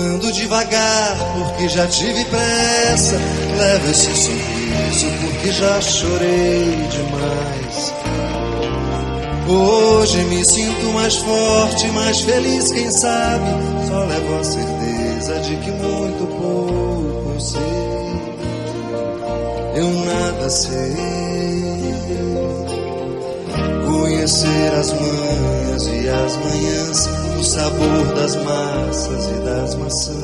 Ando devagar porque já tive pressa. Levo esse sorriso porque já chorei demais. Hoje me sinto mais forte, mais feliz, quem sabe. Só levo a certeza de que muito pouco eu sei. Eu nada sei. Conhecer as manhas e as manhãs, o sabor das massas e das maçãs.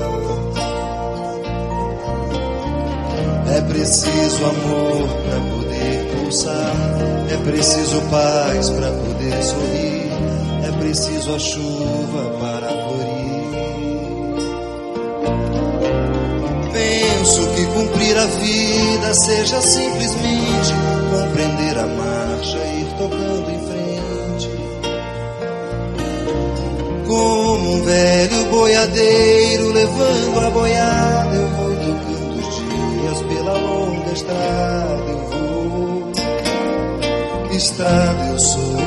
É preciso amor pra poder pulsar, é preciso paz pra poder sorrir, é preciso a chuva para florir. Penso que cumprir a vida seja simplesmente compreender a marcha e ir tocando em frente. Como um velho boiadeiro levando a boiada, eu vou tocando os dias pela longa estrada. Eu vou, que estrada eu sou.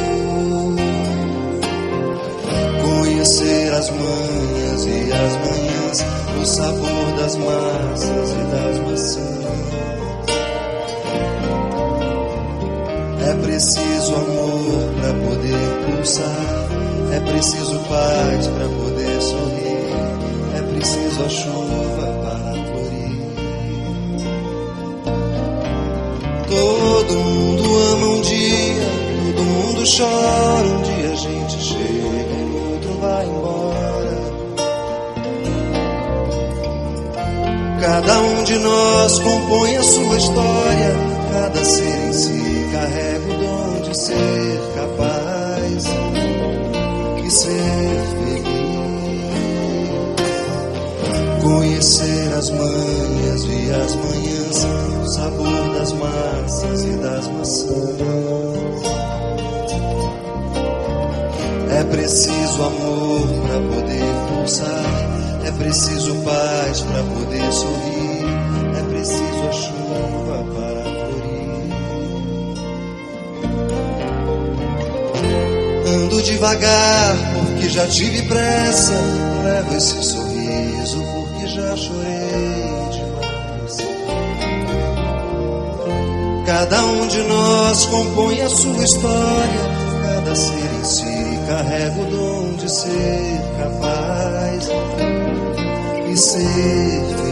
Conhecer as manhas e as manhãs, o sabor das massas e das maçãs. É preciso amor pra poder pulsar, é preciso paz pra poder sorrir, é preciso a chuva para florir. Todo mundo ama um dia, todo mundo chora. Um dia a gente chega e o outro vai embora. Cada um de nós compõe a sua história, cada ser em si carrega o dom de ser capaz e ser feliz. Conhecer as manhas e as manhãs, o sabor das massas e das maçãs. É preciso amor pra poder pulsar, é preciso paz pra poder sorrir, é preciso a chuva para florir. Ando devagar porque já tive pressa, levo esse sorriso porque já chorei demais. Cada um de nós compõe a sua história, cada ser em si carrega o dom de ser capaz e ser feliz.